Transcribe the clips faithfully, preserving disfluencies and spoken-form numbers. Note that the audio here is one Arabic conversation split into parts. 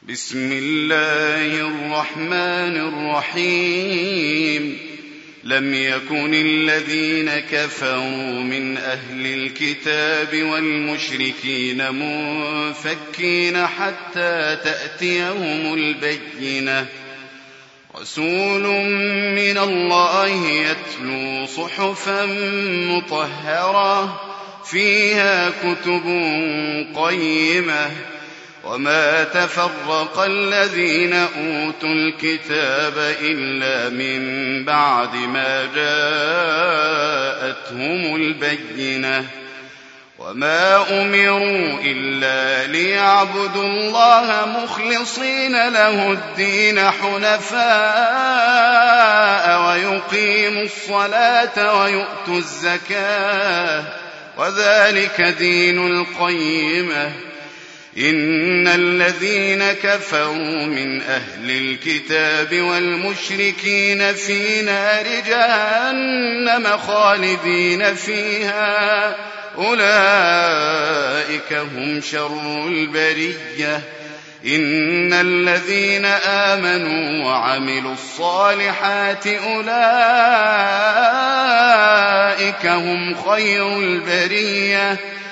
بسم الله الرحمن الرحيم لم يكن الذين كفروا من أهل الكتاب والمشركين منفكين حتى تأتيهم البينة رسول من الله يتلو صحفا مطهرة فيها كتب قيمة وما تفرق الذين أوتوا الكتاب إلا من بعد ما جاءتهم البينة وما أمروا إلا ليعبدوا الله مخلصين له الدين حنفاء ويقيموا الصلاة ويؤتوا الزكاة وذلك دين القيمة إن الذين كفروا من أهل الكتاب والمشركين في نار جهنم خالدين فيها أولئك هم شر البرية إن الذين آمنوا وعملوا الصالحات أولئك هم خير البرية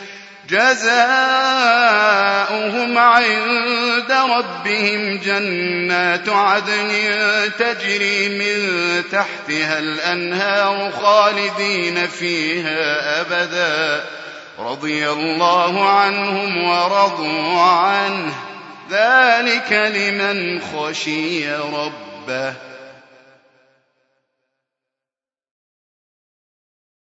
جزاؤهم عند ربهم جنات عدن تجري من تحتها الأنهار خالدين فيها أبدا رضي الله عنهم ورضوا عنه ذلك لمن خشي ربه